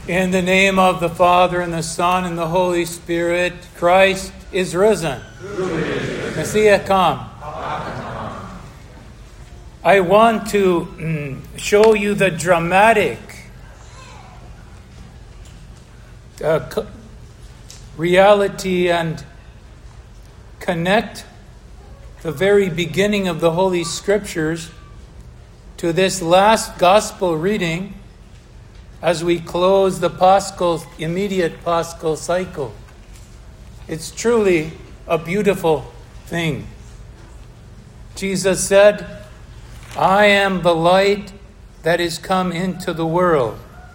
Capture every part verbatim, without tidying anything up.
In the name of the Father, and the Son, and the Holy Spirit, Christ is risen. Messiah come. I want to mm, show you the dramatic uh, co- reality and connect the very beginning of the Holy Scriptures to this last gospel reading as we close the Paschal, immediate Paschal cycle. It's truly a beautiful thing. Jesus said, I am the light that is come into the world.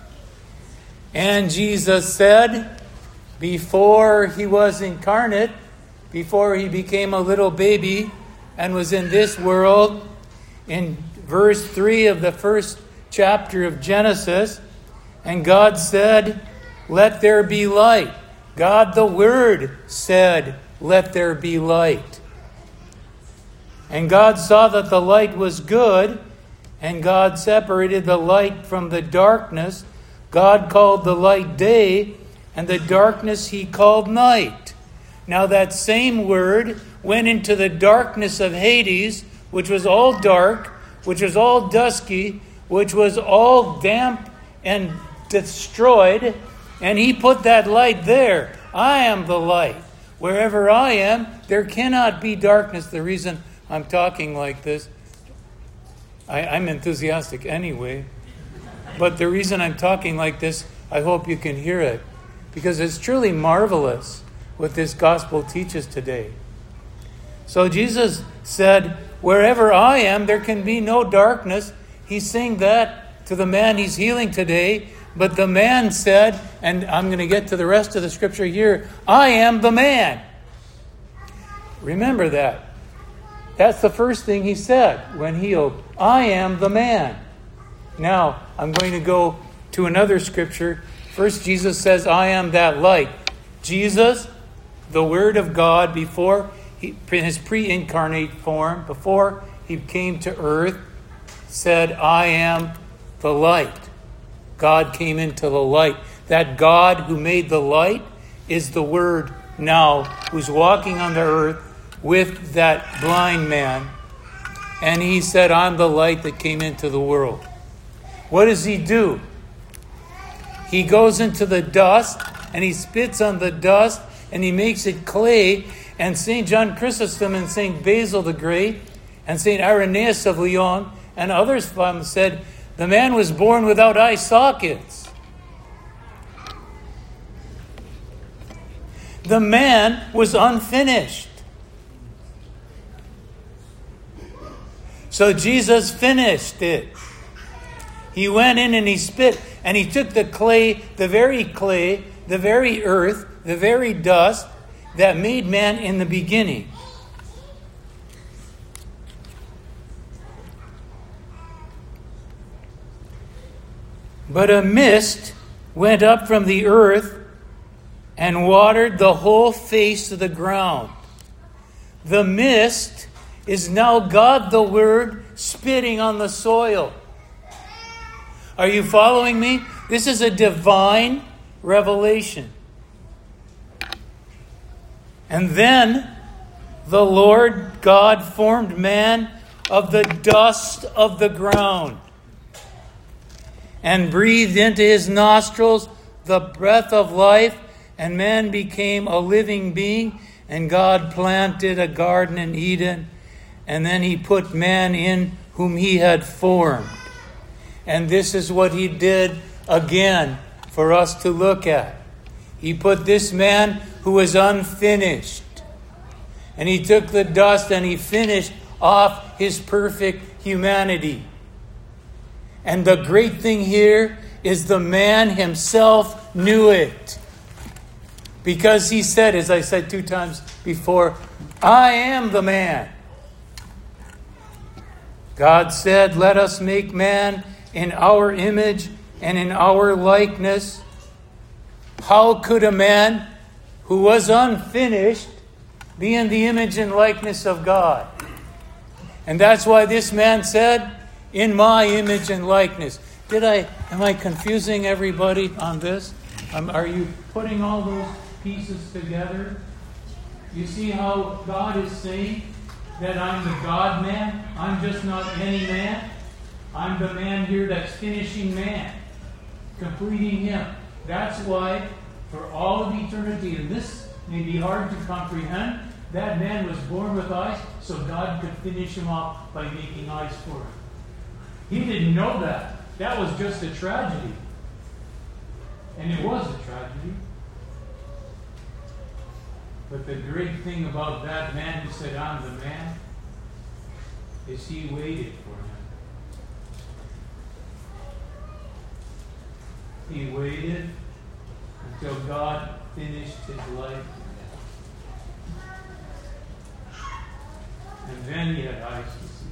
And Jesus said, before he was incarnate, before he became a little baby and was in this world, in verse three of the first chapter of Genesis, and God said, let there be light. God the Word said, let there be light. And God saw that the light was good, and God separated the light from the darkness. God called the light day, and the darkness he called night. Now that same word went into the darkness of Hades, which was all dark, which was all dusky, which was all damp and destroyed, and he put that light there. I am the light. Wherever I am, there cannot be darkness. The reason I'm talking like this, I, I'm enthusiastic anyway, but the reason I'm talking like this, I hope you can hear it, because it's truly marvelous what this gospel teaches today. So Jesus said, wherever I am, there can be no darkness. He's saying that to the man he's healing today. But the man said, and I'm going to get to the rest of the scripture here, I am the man. Remember that. That's the first thing he said when healed. I am the man. Now, I'm going to go to another scripture. First, Jesus says, I am that light. Jesus, the Word of God, before he, in his pre-incarnate form, before he came to earth, said, I am the light. God came into the light. That God who made the light is the Word now, who's walking on the earth with that blind man. And he said, I'm the light that came into the world. What does he do? He goes into the dust and he spits on the dust and he makes it clay. And Saint John Chrysostom and Saint Basil the Great and Saint Irenaeus of Lyon and others said, the man was born without eye sockets. The man was unfinished. So Jesus finished it. He went in and he spit, and he took the clay, the very clay, the very earth, the very dust that made man in the beginning. But a mist went up from the earth and watered the whole face of the ground. The mist is now God the Word spitting on the soil. Are you following me? This is a divine revelation. And then the Lord God formed man of the dust of the ground and breathed into his nostrils the breath of life, and man became a living being, and God planted a garden in Eden, and then he put man in whom he had formed. And this is what he did again for us to look at. He put this man who was unfinished, and he took the dust and he finished off his perfect humanity. And the great thing here is the man himself knew it. Because he said, as I said two times before, I am the man. God said, let us make man in our image and in our likeness. How could a man who was unfinished be in the image and likeness of God? And that's why this man said, in my image and likeness. Did I, am I confusing everybody on this? Um, are you putting all those pieces together? You see how God is saying that I'm the God-man? I'm just not any man. I'm the man here that's finishing man, completing him. That's why, for all of eternity, and this may be hard to comprehend, that man was born with eyes, so God could finish him off by making eyes for him. He didn't know that. That was just a tragedy. And it was a tragedy. But the great thing about that man who said, I'm the man, is he waited for him. He waited until God finished his life. And then he had eyes to see.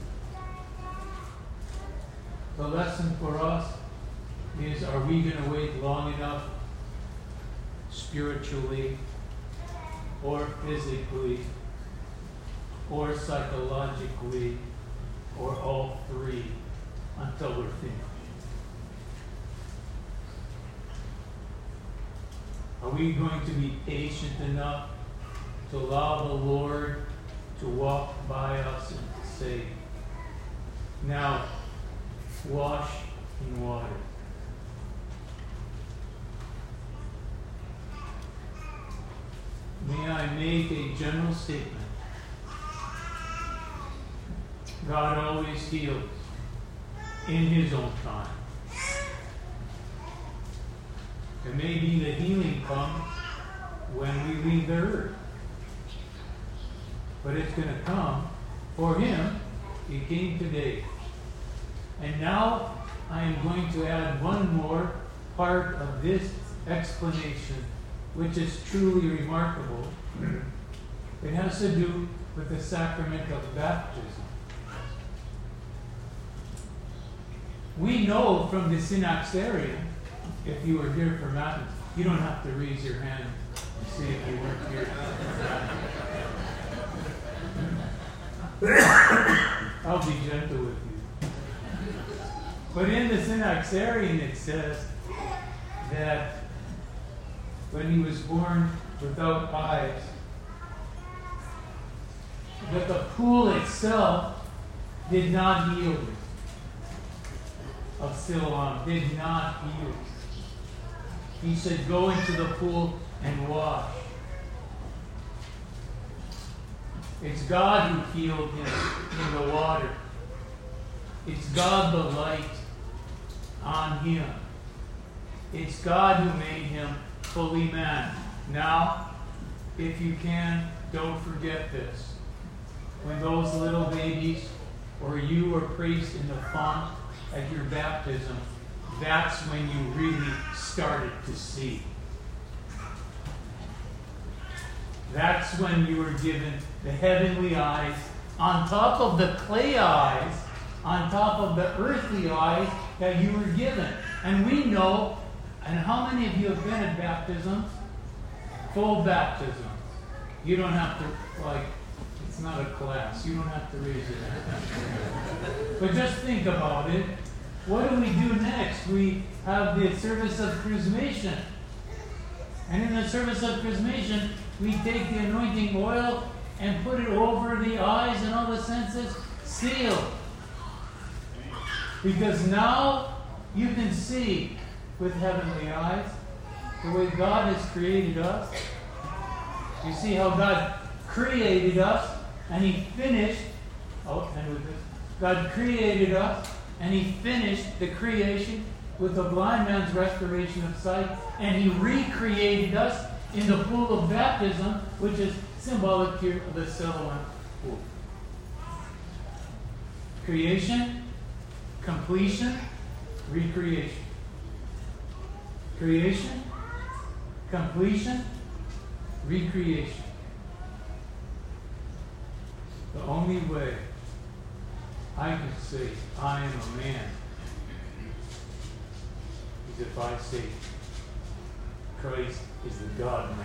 The lesson for us is, are we going to wait long enough, spiritually, or physically, or psychologically, or all three, until we're finished? Are we going to be patient enough to allow the Lord to walk by us and to say, now, wash in water? May I make a general statement? God always heals in his own time. It may be the healing comes when we leave the earth. But it's going to come. For him, it came today. And now I am going to add one more part of this explanation, which is truly remarkable. It has to do with the sacrament of baptism. We know from the Synaxarium, if you were here for Matins, you don't have to raise your hand and say if you weren't here for Matins. I'll be gentle with you. But in the Synaxarium it says that when he was born without eyes, that the pool itself did not heal him. Of Siloam did not heal. He said, go into the pool and wash. It's God who healed him in the water. It's God the light on him. It's God who made him fully man. Now, if you can, don't forget this. When those little babies or you were placed in the font at your baptism, that's when you really started to see. That's when you were given the heavenly eyes on top of the clay eyes, on top of the earthly eyes that you were given. And we know, and how many of you have been at baptisms? Full baptism. You don't have to, like, it's not a class. You don't have to raise your hand. But just think about it. What do we do next? We have the service of chrismation. And in the service of chrismation, we take the anointing oil and put it over the eyes and all the senses, sealed. Because now you can see with heavenly eyes the way God has created us. You see how God created us and he finished, oh, and with this, God created us and he finished the creation with the blind man's restoration of sight, and he recreated us in the pool of baptism, which is symbolic here of the Siloam pool. Creation, completion, recreation. Creation, completion, recreation. The only way I can say I am a man is if I say Christ is the God-man.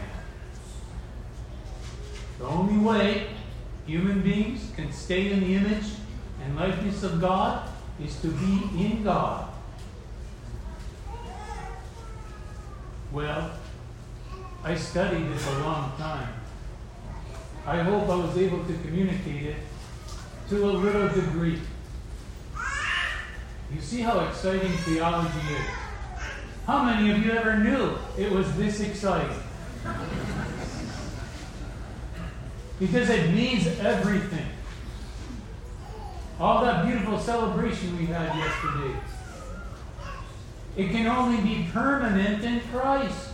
The only way human beings can stay in the image and likeness of God is to be in God. Well, I studied this a long time. I hope I was able to communicate it to a little degree. You see how exciting theology is. How many of you ever knew it was this exciting? Because it means everything. All that beautiful celebration we had yesterday. It can only be permanent in Christ.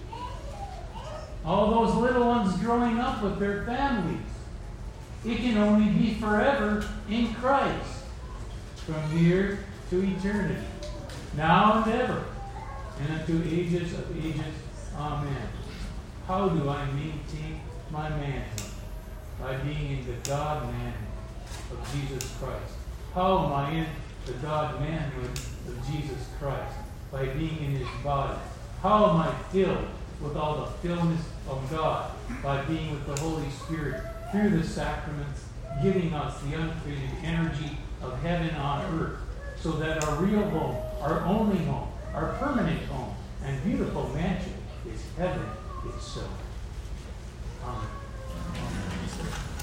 All those little ones growing up with their families. It can only be forever in Christ. From here to eternity. Now and ever. And unto ages of ages. Amen. How do I maintain my manhood? By being in the God-man of Jesus Christ. How am I in the God-manhood of Jesus Christ? By being in His body. How am I filled with all the fullness of God? By being with the Holy Spirit through the sacraments, giving us the uncreated energy of heaven on earth, so that our real home, our only home, our permanent home, and beautiful mansion is heaven itself. Amen. Amen.